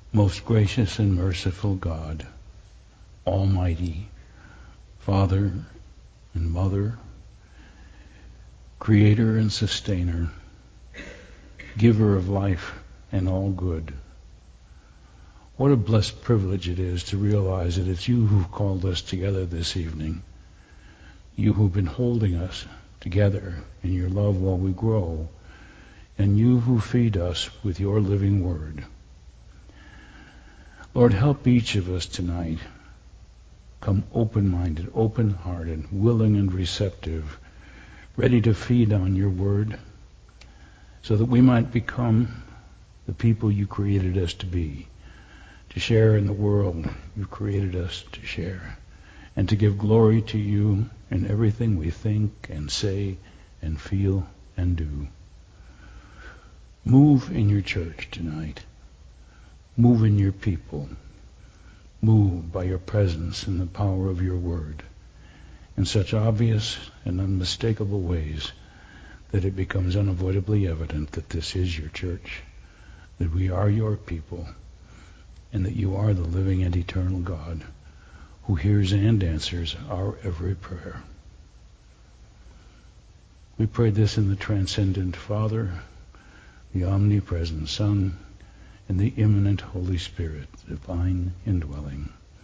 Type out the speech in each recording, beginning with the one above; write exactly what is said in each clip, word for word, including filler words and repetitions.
Most gracious and merciful God, Almighty, Father and Mother, Creator and Sustainer, Giver of life and all good. What a blessed privilege it is to realize that it's you who've called us together this evening. You who've been holding us together in your love while we grow, and you who feed us with your living word. Lord, help each of us tonight come open-minded, open-hearted, willing and receptive, ready to feed on your word, so that we might become the people you created us to be, to share in the world you created us to share, and to give glory to you in everything we think and say and feel and do. Move in your church tonight. Move in your people. Move by your presence and the power of your word in such obvious and unmistakable ways that it becomes unavoidably evident that this is your church, that we are your people, and that you are the living and eternal God who hears and answers our every prayer. We pray this in the transcendent Father, the omnipresent Son, and the immanent Holy Spirit, divine indwelling.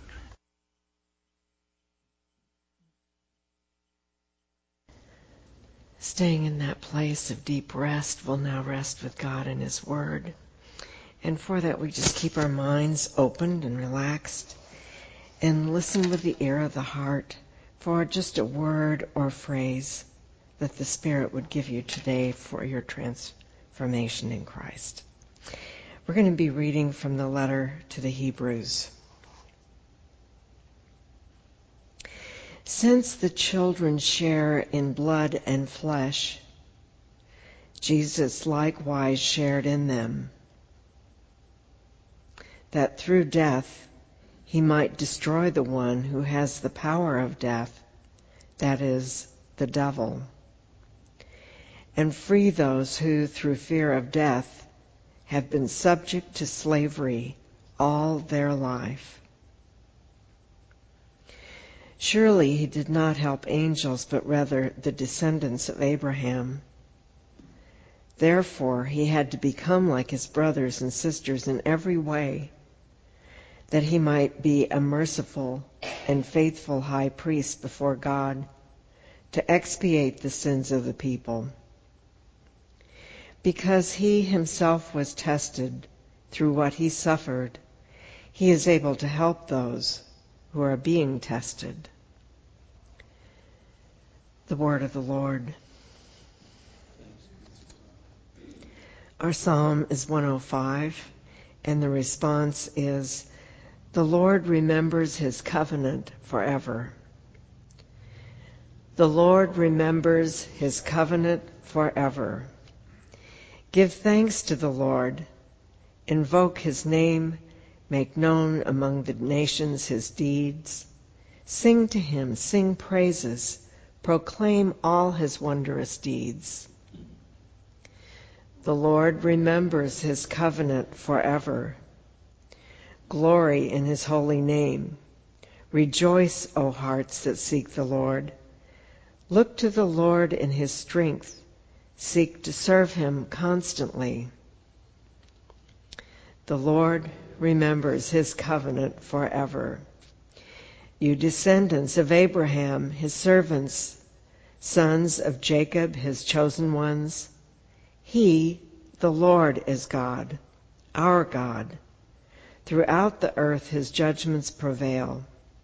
Staying in that place of deep rest, we'll now rest with God and His Word. And for that, we just keep our minds opened and relaxed and listen with the ear of the heart for just a word or phrase that the Spirit would give you today for your transformation in Christ. We're going to be reading from the letter to the Hebrews. Since the children share in blood and flesh, Jesus likewise shared in them, that through death he might destroy the one who has the power of death, that is, the devil, and free those who, through fear of death, have been subject to slavery all their life. Surely he did not help angels, but rather the descendants of Abraham. Therefore he had to become like his brothers and sisters in every way, that he might be a merciful and faithful high priest before God, to expiate the sins of the people. Because he himself was tested through what he suffered, he is able to help those who are being tested. The word of the Lord. Our psalm is one oh five, and the response is, "The Lord remembers his covenant forever." The Lord remembers his covenant forever. Give thanks to the Lord. Invoke his name. Make known among the nations his deeds. Sing to him, sing praises. Proclaim all his wondrous deeds. The Lord remembers his covenant forever. Glory in his holy name. Rejoice, O hearts that seek the Lord. Look to the Lord in his strength. Seek to serve him constantly. The Lord remembers his covenant forever. You descendants of Abraham, his servants, sons of Jacob, his chosen ones, he, the Lord, is God, our God. Throughout the earth his judgments prevail.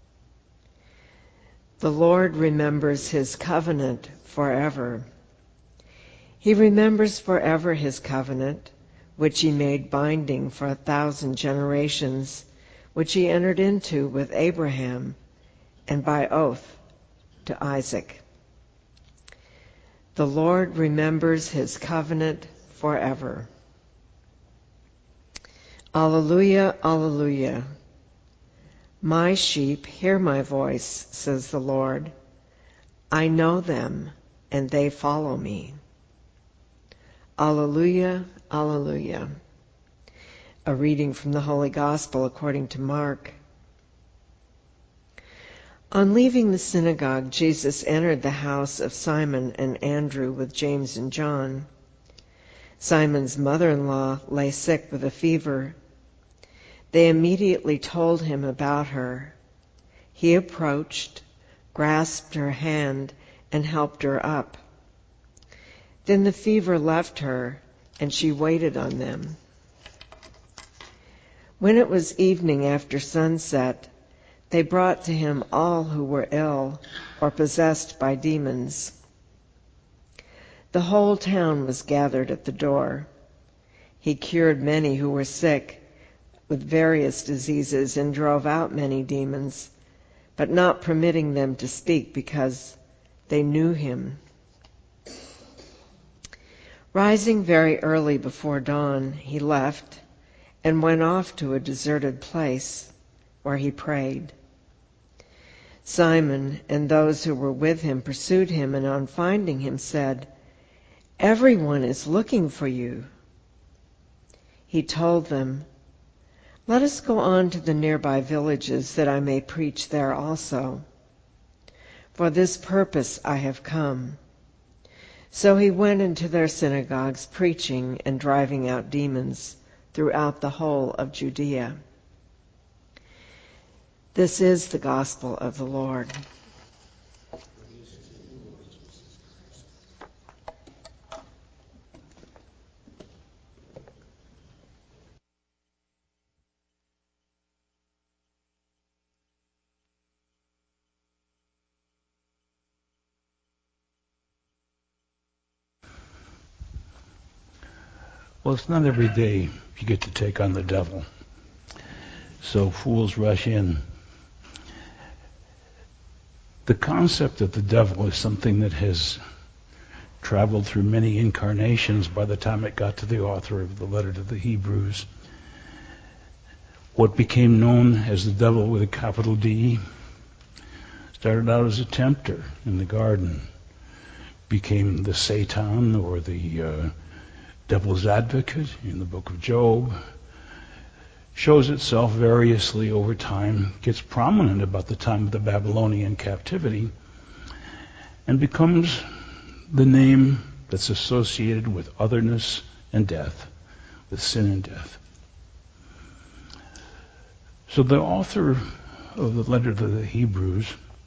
The Lord remembers his covenant forever. He remembers forever his covenant, which he made binding for a thousand generations, which he entered into with Abraham and by oath to Isaac. The Lord remembers his covenant forever. Alleluia, alleluia. My sheep hear my voice, says the Lord. I know them, and they follow me. Alleluia, alleluia. A reading from the Holy Gospel according to Mark. On leaving the synagogue, Jesus entered the house of Simon and Andrew with James and John. Simon's mother-in-law lay sick with a fever. They immediately told him about her. He approached, grasped her hand, and helped her up. Then the fever left her, and she waited on them. When it was evening after sunset, they brought to him all who were ill or possessed by demons. The whole town was gathered at the door. He cured many who were sick with various diseases and drove out many demons, but not permitting them to speak because they knew him. Rising very early before dawn, he left and went off to a deserted place where he prayed. Simon and those who were with him pursued him, and on finding him said, "Everyone is looking for you." He told them, "Let us go on to the nearby villages that I may preach there also. For this purpose I have come." So he went into their synagogues, preaching and driving out demons throughout the whole of Judea. This is the gospel of the Lord. Well, it's not every day you get to take on the devil. So fools rush in. The concept of the devil is something that has traveled through many incarnations by the time it got to the author of the letter to the Hebrews. What became known as the devil with a capital D started out as a tempter in the garden, became the Satan or the uh, devil's advocate in the book of Job, shows itself variously over time, gets prominent about the time of the Babylonian captivity, and becomes the name that's associated with otherness and death, with sin and death. So the author of the letter to the Hebrews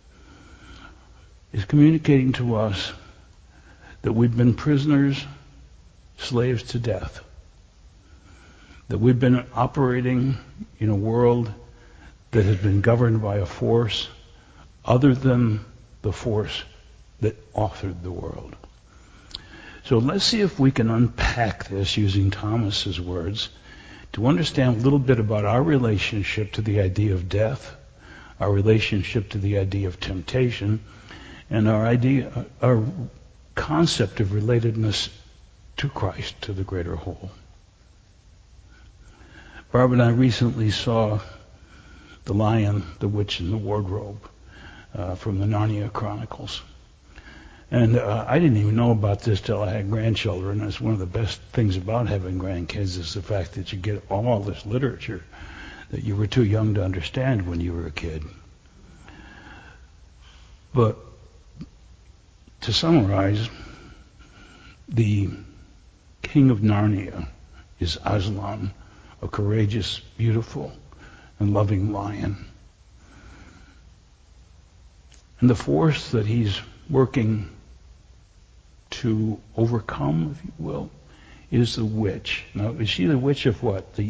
is communicating to us that we've been prisoners, slaves to death, that we've been operating in a world that has been governed by a force other than the force that authored the world. So let's see if we can unpack this using Thomas's words to understand a little bit about our relationship to the idea of death, our relationship to the idea of temptation, and our idea, our concept of relatedness to Christ, to the greater whole. Barbara and I recently saw The Lion, the Witch, and the Wardrobe uh, from the Narnia Chronicles. And uh, I didn't even know about this till I had grandchildren. That's one of the best things about having grandkids is the fact that you get all this literature that you were too young to understand when you were a kid. But to summarize, the King of Narnia is Aslan, a courageous, beautiful, and loving lion. And the force that he's working to overcome, if you will, is the witch. Now, is she the witch of what? The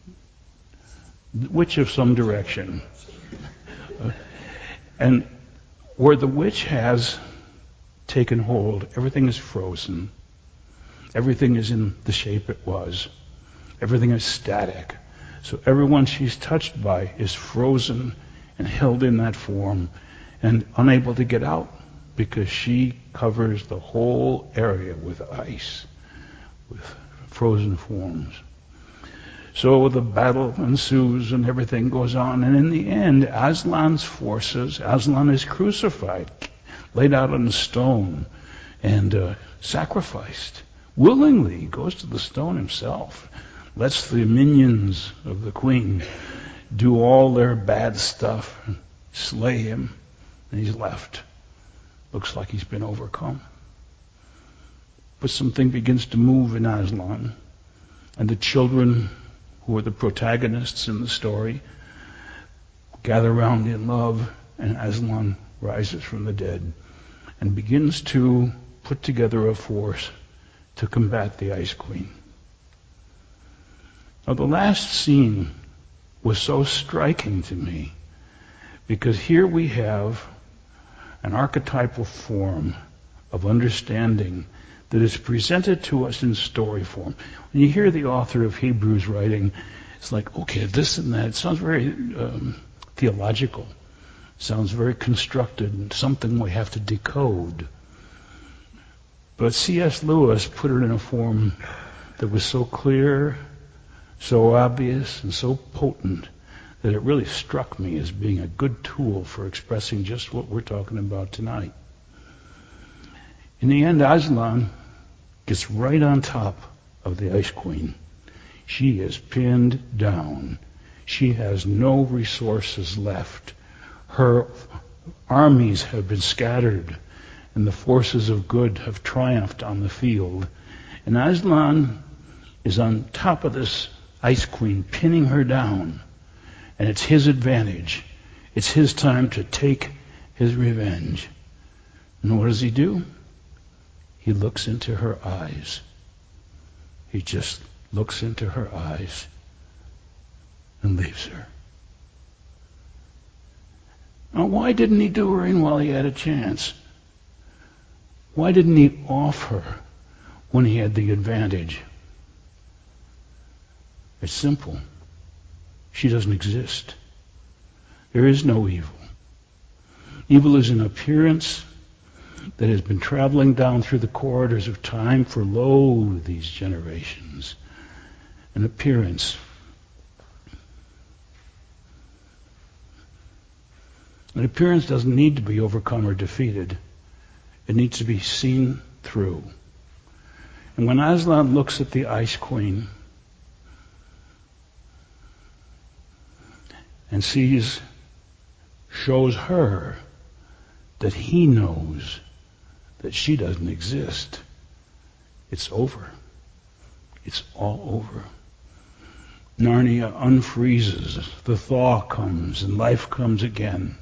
witch of some direction. Uh, and where the witch has taken hold, everything is frozen. Everything is in the shape it was. Everything is static. So everyone she's touched by is frozen and held in that form and unable to get out because she covers the whole area with ice, with frozen forms. So the battle ensues and everything goes on. And in the end, Aslan's forces, Aslan is crucified, laid out on a stone, and uh, sacrificed. Willingly, he goes to the stone himself. lets the minions of the queen do all their bad stuff, slay him, and he's left. Looks like he's been overcome. But something begins to move in Aslan, and the children who are the protagonists in the story gather round in love, and Aslan rises from the dead and begins to put together a force to combat the Ice Queen. Now, the last scene was so striking to me because here we have an archetypal form of understanding that is presented to us in story form. When you hear the author of Hebrews writing, it's like, okay, this and that. It sounds very um, theological. It sounds very constructed and something we have to decode. But C S Lewis put it in a form that was so clear, so obvious, and so potent that it really struck me as being a good tool for expressing just what we're talking about tonight. In the end, Aslan gets right on top of the Ice Queen. She is pinned down. She has no resources left. Her armies have been scattered, and the forces of good have triumphed on the field. And Aslan is on top of this Ice Queen, pinning her down. And it's his advantage. It's his time to take his revenge. And what does he do? He looks into her eyes. He just looks into her eyes and leaves her. Now, why didn't he do her in while he had a chance? Why didn't he off her when he had the advantage? It's simple. She doesn't exist. There is no evil. Evil is an appearance that has been traveling down through the corridors of time for lo these generations. An appearance. An appearance doesn't need to be overcome or defeated. It needs to be seen through. And when Aslan looks at the Ice Queen and sees, shows her that he knows that she doesn't exist, it's over. It's all over. Narnia unfreezes, the thaw comes, and life comes again.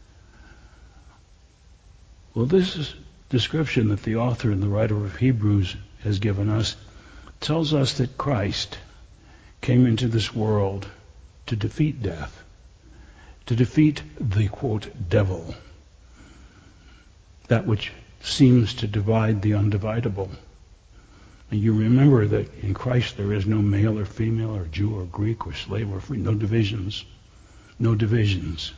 Well, this is description that the author and the writer of Hebrews has given us tells us that Christ came into this world to defeat death, to defeat the, quote, devil, that which seems to divide the undividable. And you remember that in Christ there is no male or female or Jew or Greek or slave or free, no divisions, no divisions.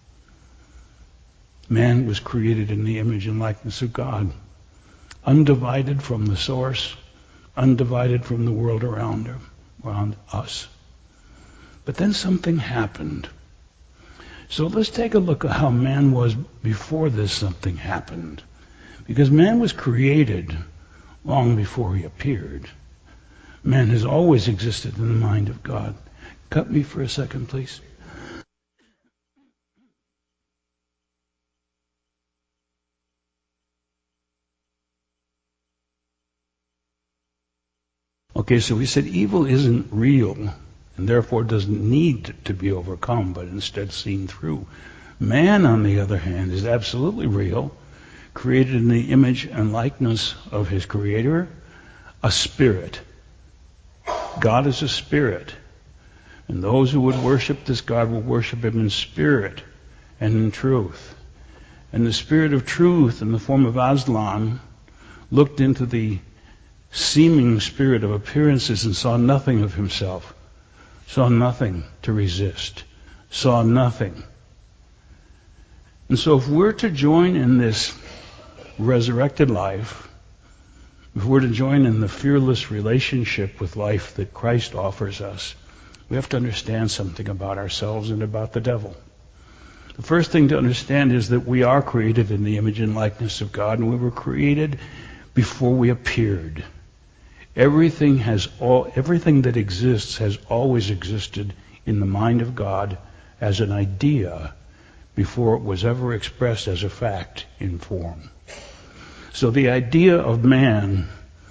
Man was created in the image and likeness of God, undivided from the source, undivided from the world around him, around us. But then something happened. So let's take a look at how man was before this something happened. Because man was created long before he appeared. Man has always existed in the mind of God. Cut me for a second, please. Okay, so we said evil isn't real, and therefore doesn't need to be overcome, but instead seen through. Man, on the other hand, is absolutely real, created in the image and likeness of his Creator, a spirit. God is a spirit, and those who would worship this God will worship him in spirit and in truth. And the spirit of truth, in the form of Aslan, looked into the seeming spirit of appearances and saw nothing of himself, saw nothing to resist, saw nothing. And so if we're to join in this resurrected life, if we're to join in the fearless relationship with life that Christ offers us, we have to understand something about ourselves and about the devil. The first thing to understand is that we are created in the image and likeness of God, and we were created before we appeared. Everything has all, everything that exists has always existed in the mind of God as an idea before it was ever expressed as a fact in form. So the idea of man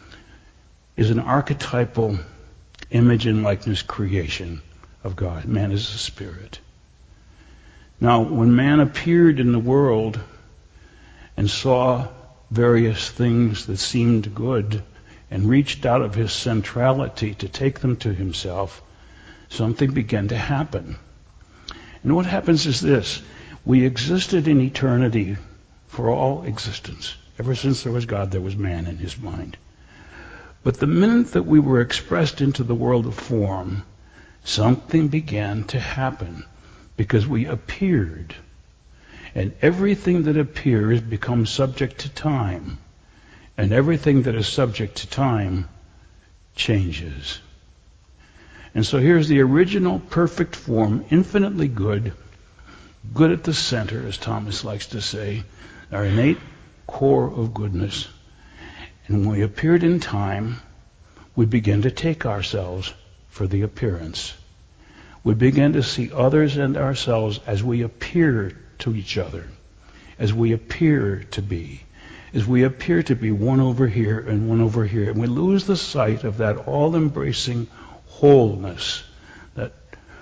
is an archetypal image and likeness creation of God. Man is a spirit. Now, when man appeared in the world and saw various things that seemed good and reached out of his centrality to take them to himself, something began to happen. And what happens is this. We existed in eternity for all existence. Ever since there was God, there was man in his mind. But the minute that we were expressed into the world of form, something began to happen because we appeared. And everything that appears becomes subject to time. And everything that is subject to time changes. And so here's the original perfect form, infinitely good, good at the center, as Thomas likes to say, our innate core of goodness. And when we appeared in time, we began to take ourselves for the appearance. We began to see others and ourselves as we appear to each other, as we appear to be, as we appear to be one over here and one over here. And we lose the sight of that all-embracing wholeness, that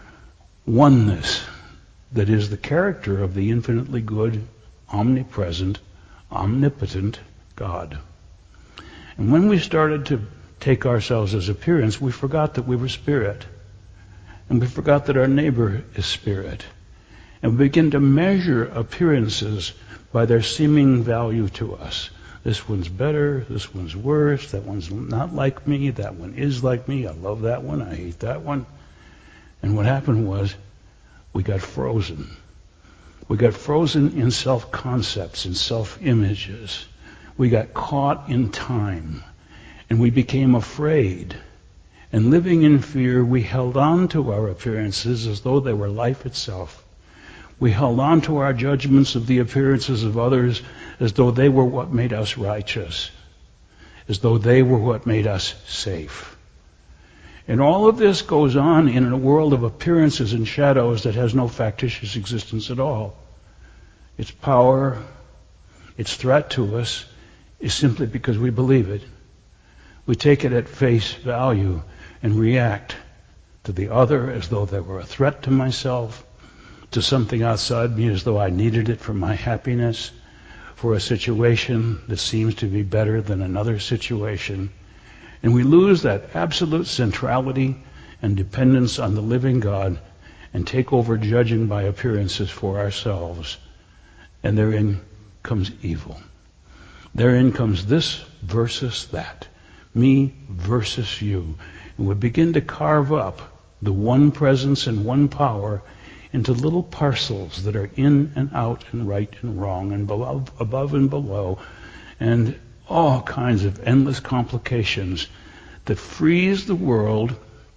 oneness that is the character of the infinitely good, omnipresent, omnipotent God. And when we started to take ourselves as appearance, we forgot that we were spirit. And we forgot that our neighbor is spirit. And we begin to measure appearances by their seeming value to us. This one's better, this one's worse, that one's not like me, that one is like me, I love that one, I hate that one. And what happened was, we got frozen. We got frozen in self-concepts, in self-images. We got caught in time. And we became afraid. And living in fear, we held on to our appearances as though they were life itself. We held on to our judgments of the appearances of others as though they were what made us righteous, as though they were what made us safe. And all of this goes on in a world of appearances and shadows that has no factitious existence at all. Its power, its threat to us, is simply because we believe it. We take it at face value and react to the other as though they were a threat to myself, to something outside me as though I needed it for my happiness, for a situation that seems to be better than another situation. And we lose that absolute centrality and dependence on the living God and take over judging by appearances for ourselves. And therein comes evil. Therein comes this versus that. Me versus you. And we begin to carve up the one presence and one power into little parcels that are in and out and right and wrong and above, above and below, and all kinds of endless complications that freeze the world,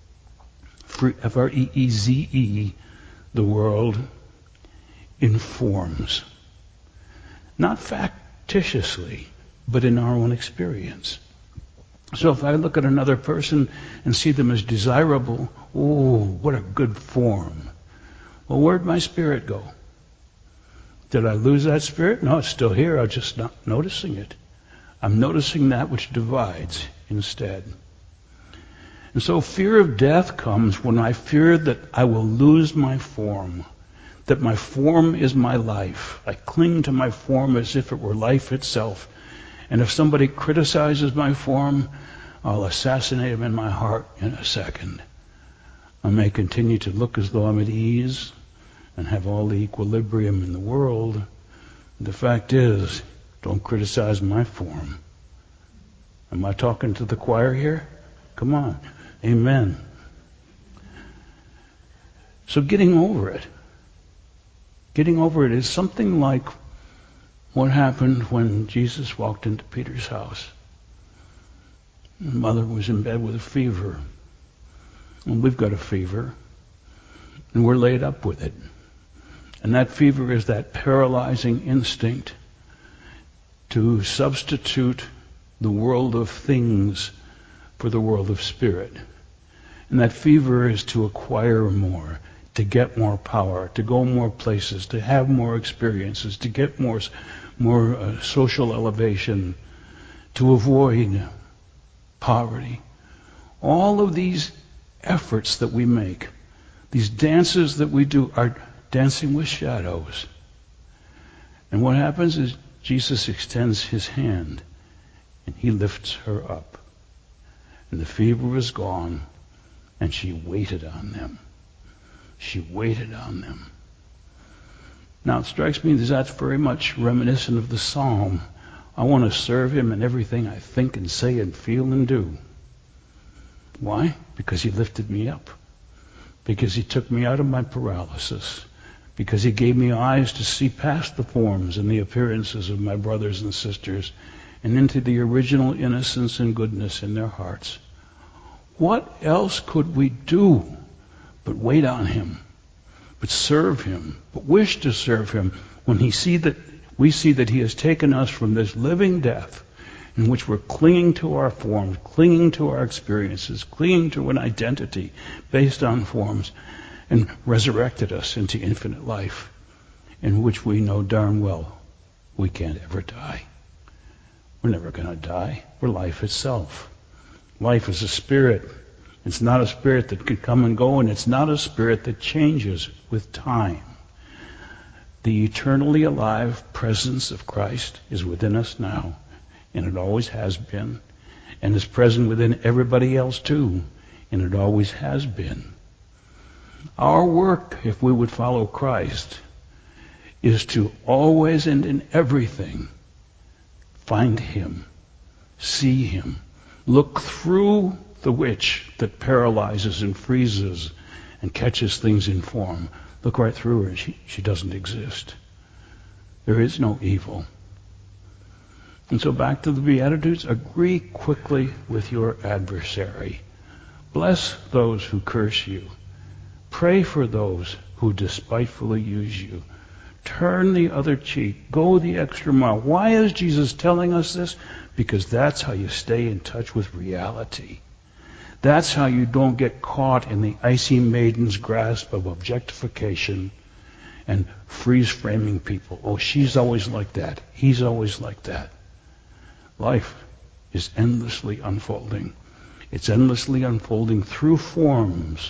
F R E E Z E, the world, in forms. Not factitiously, but in our own experience. So if I look at another person and see them as desirable, oh, what a good form. Well, where'd my spirit go? Did I lose that spirit? No, it's still here. I'm just not noticing it. I'm noticing that which divides instead. And so fear of death comes when I fear that I will lose my form, that my form is my life. I cling to my form as if it were life itself. And if somebody criticizes my form, I'll assassinate him in my heart in a second. I may continue to look as though I'm at ease and have all the equilibrium in the world. The fact is, don't criticize my form. Am I talking to the choir here? Come on. Amen. So getting over it. Getting over it is something like what happened when Jesus walked into Peter's house. His mother was in bed with a fever. And we've got a fever. And we're laid up with it. And that fever is that paralyzing instinct to substitute the world of things for the world of spirit. And that fever is to acquire more, to get more power, to go more places, to have more experiences, to get more, more uh, social elevation, to avoid poverty. All of these efforts that we make, these dances that we do, are dancing with shadows. And what happens is Jesus extends his hand and he lifts her up. And the fever was gone, and she waited on them. She waited on them. Now it strikes me that that's very much reminiscent of the psalm. I want to serve him in everything I think and say and feel and do. Why? Because he lifted me up. Because he took me out of my paralysis. Because he gave me eyes to see past the forms and the appearances of my brothers and sisters and into the original innocence and goodness in their hearts. What else could we do but wait on him, but serve him, but wish to serve him when he see that we see that he has taken us from this living death in which we're clinging to our forms, clinging to our experiences, clinging to an identity based on forms, and resurrected us into infinite life in which we know darn well we can't ever die. We're never going to die. We're life itself. Life is a spirit. It's not a spirit that can come and go, and it's not a spirit that changes with time. The eternally alive presence of Christ is within us now, and it always has been, and is present within everybody else too, and it always has been. Our work, if we would follow Christ, is to always and in everything find him, see him, look through the witch that paralyzes and freezes and catches things in form. Look right through her and she, she doesn't exist. There is no evil. And so back to the Beatitudes, agree quickly with your adversary. Bless those who curse you. Pray for those who despitefully use you. Turn the other cheek. Go the extra mile. Why is Jesus telling us this? Because that's how you stay in touch with reality. That's how you don't get caught in the icy maiden's grasp of objectification and freeze-framing people. Oh, she's always like that. He's always like that. Life is endlessly unfolding. It's endlessly unfolding through forms.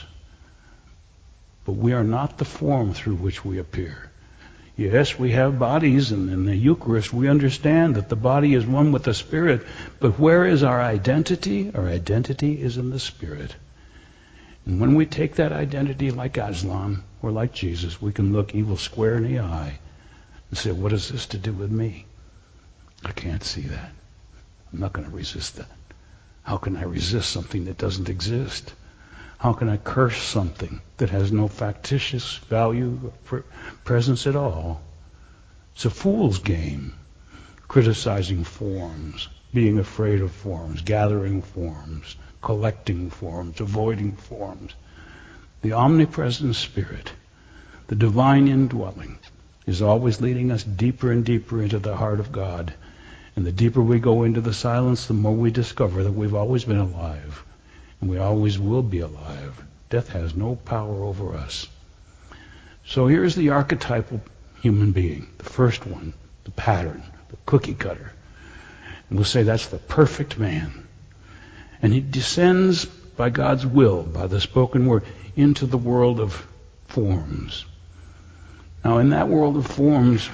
But we are not the form through which we appear. Yes, we have bodies, and in the Eucharist we understand that the body is one with the Spirit. But where is our identity? Our identity is in the Spirit. And when we take that identity like Aslan, or like Jesus, we can look evil square in the eye and say, what has this to do with me? I can't see that. I'm not going to resist that. How can I resist something that doesn't exist? How can I curse something that has no factitious value or presence at all? It's a fool's game. Criticizing forms, being afraid of forms, gathering forms, collecting forms, avoiding forms. The omnipresent Spirit, the divine indwelling, is always leading us deeper and deeper into the heart of God. And the deeper we go into the silence, the more we discover that we've always been alive. And we always will be alive. Death has no power over us. So here's the archetypal human being, the first one, the pattern, the cookie cutter. And we'll say that's the perfect man. And he descends by God's will, by the spoken word, into the world of forms. Now in that world of forms,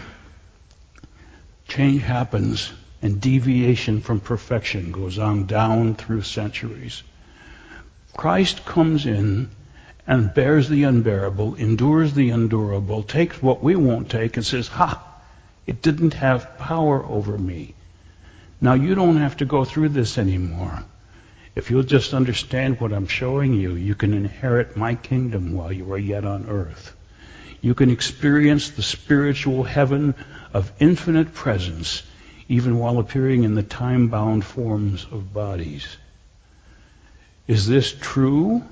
change happens and deviation from perfection goes on down through centuries. Christ comes in and bears the unbearable, endures the endurable, takes what we won't take and says, ha, it didn't have power over me. Now you don't have to go through this anymore. If you'll just understand what I'm showing you, you can inherit my kingdom while you are yet on earth. You can experience the spiritual heaven of infinite presence even while appearing in the time-bound forms of bodies. Is this true?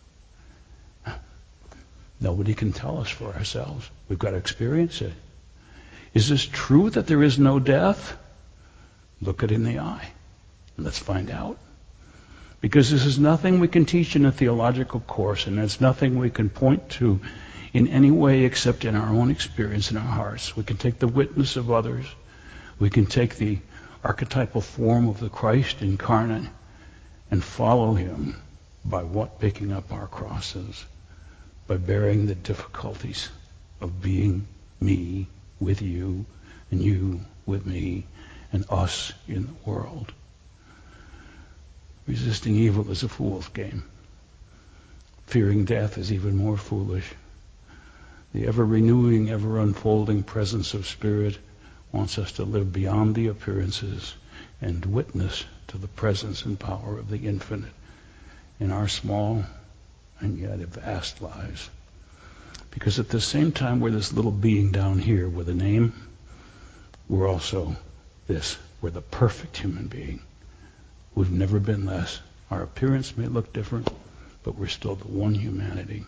Nobody can tell us for ourselves. We've got to experience it. Is this true that there is no death? Look it in the eye and let's find out. Because this is nothing we can teach in a theological course, and it's nothing we can point to in any way except in our own experience in our hearts. We can take the witness of others. We can take the archetypal form of the Christ incarnate and follow him by what? Picking up our crosses, by bearing the difficulties of being me with you, and you with me, and us in the world. Resisting evil is a fool's game. Fearing death is even more foolish. The ever-renewing, ever-unfolding presence of Spirit wants us to live beyond the appearances and witness to the presence and power of the infinite in our small and yet vast lives. Because at the same time we're this little being down here with a name, we're also this. We're the perfect human being. We've never been less. Our appearance may look different, but we're still the one humanity.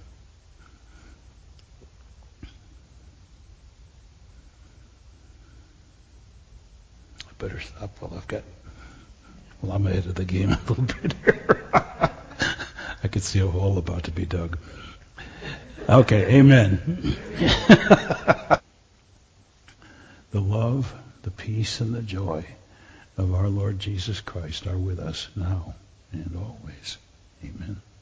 I better stop while I've got, well, I'm ahead of the game a little bit here. I could see a hole about to be dug. Okay, amen. The love, the peace, and the joy of our Lord Jesus Christ are with us now and always. Amen.